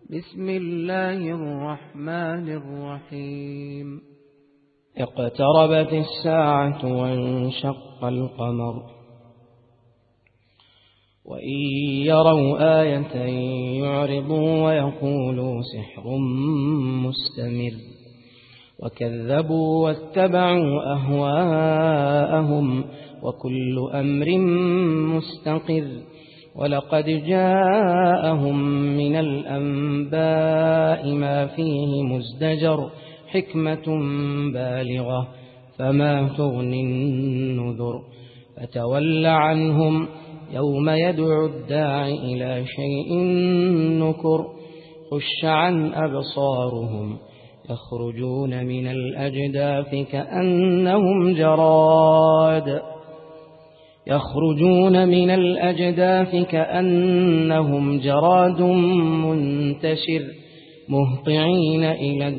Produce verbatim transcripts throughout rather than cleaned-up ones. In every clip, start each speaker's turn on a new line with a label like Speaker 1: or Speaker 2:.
Speaker 1: بسم الله الرحمن الرحيم.
Speaker 2: اقتربت الساعة وانشق القمر وإن يروا آية يعرضوا ويقولوا سحر مستمر وكذبوا واتبعوا أهواءهم وكل أمر مستقر ولقد جاءهم من الأنباء ما فيه مزدجر حكمة بالغة فما تغني النذر فتول عنهم يوم يدعو الداع إلى شيء نكر خش عن أبصارهم يخرجون من الأجداث كأنهم جراد يخرجون من الأجداث كأنهم جراد منتشر مهطعين إلى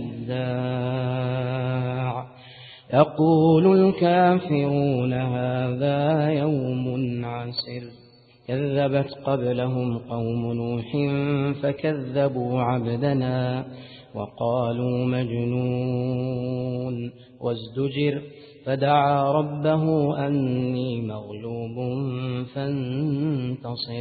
Speaker 2: الداع يقول الكافرون هذا يوم عسر كذبت قبلهم قوم نوح فكذبوا عبدنا وقالوا مجنون وازدجر فدعا ربه أني مغلوب فانتصر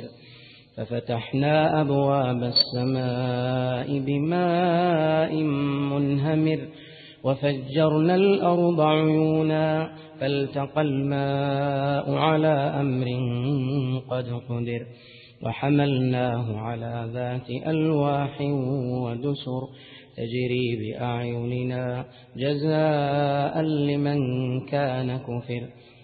Speaker 2: ففتحنا أبواب السماء بماء منهمر وفجرنا الأرض عيونا فالتقى الماء على أمر قد قدر وحملناه على ذات ألواح ودسر تجري بأعيننا جزاء لمن كان كفر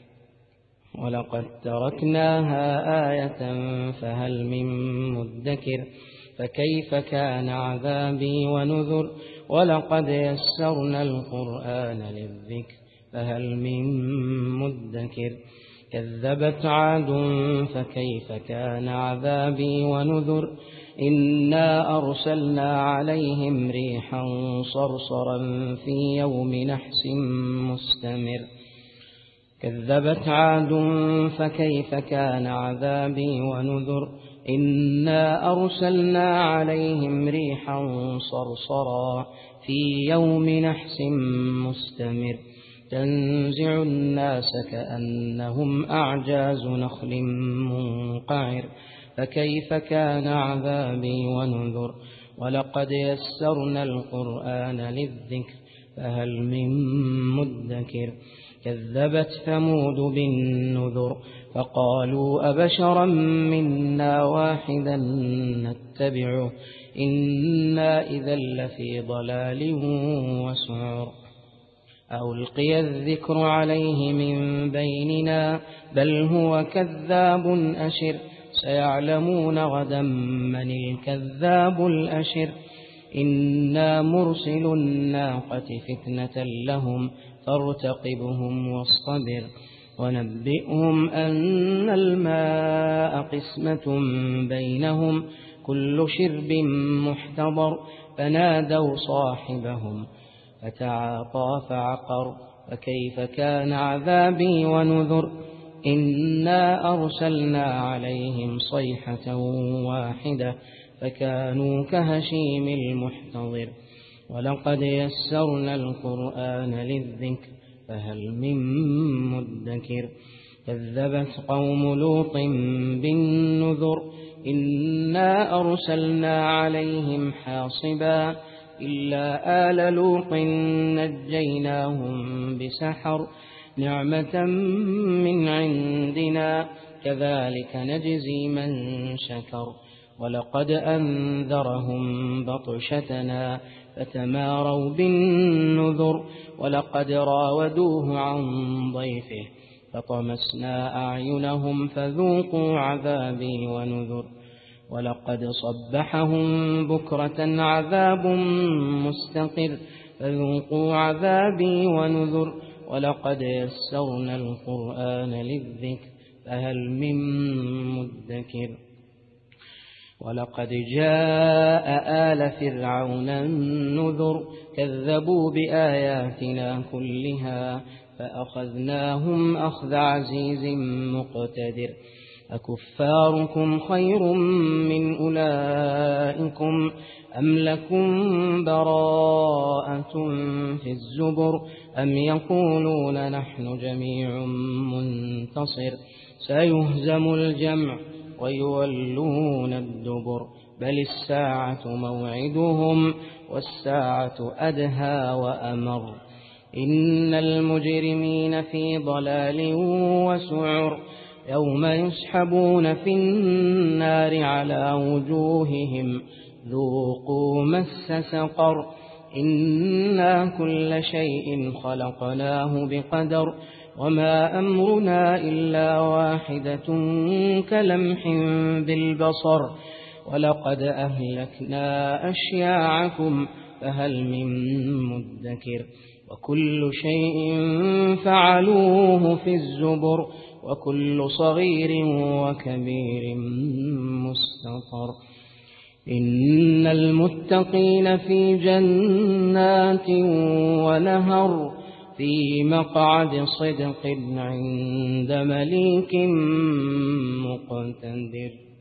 Speaker 2: ولقد تركناها آية فهل من مدكر فكيف كان عذابي ونذر ولقد يسرنا القرآن للذكر فهل من مدكر كذبت عاد فكيف كان عذابي ونذر إنا أرسلنا عليهم ريحا صرصرا في يوم نحس مستمر كذبت عاد فكيف كان عذابي ونذر إنا أرسلنا عليهم ريحا صرصرا في يوم نحس مستمر تنزع الناس كأنهم أعجاز نخل منقعر فكيف كان عذابي ونذر ولقد يسرنا القرآن للذكر فهل من مدكر كذبت ثمود بالنذر فقالوا أبشرا منا واحدا نتبعه إنا إذا لفي ضلال وسعر ألقي الذكر عليه من بيننا بل هو كذاب أشر سيعلمون غدا من الكذاب الأشر إنا مرسل الناقة فتنة لهم فارتقبهم واصطبر ونبئهم أن الماء قسمة بينهم كل شرب محتضر فنادوا صاحبهم فتعاطى فعقر فكيف كان عذابي ونذر إنا أرسلنا عليهم صيحة واحدة فكانوا كهشيم المحتضر ولقد يسرنا القرآن للذكر فهل من مدكر كذبت قوم لوط بالنذر إنا أرسلنا عليهم حاصبا إلا آل لوط نجيناهم بسحر نعمة من عندنا كذلك نجزي من شكر ولقد أنذرهم بطشتنا فتماروا بالنذر ولقد راودوه عن ضيفه فطمسنا أعينهم فذوقوا عذابي ونذر ولقد صبحهم بكرة عذاب مستقر فذوقوا عذابي ونذر ولقد يسرنا القرآن للذكر فهل من مدكر ولقد جاء آل فرعون النذر كذبوا بآياتنا كلها فأخذناهم أخذ عزيز مقتدر أكفاركم خير من أولئكم أم لكم براءة في الزبر أم يقولون نحن جميع منتصر سيهزم الجمع ويولون الدبر بل الساعة موعدهم والساعة أدهى وأمر إن المجرمين في ضلال وسعر يوم يسحبون في النار على وجوههم ذوقوا مس سقر إنا كل شيء خلقناه بقدر وما أمرنا إلا واحدة كلمح بالبصر ولقد أهلكنا أشياعكم فهل من مدكر وكل شيء فعلوه في الزبر وكل صغير وكبير مستطر إن المتقين في جنات ونهر في مقعد صدق عند مليك مقتدر.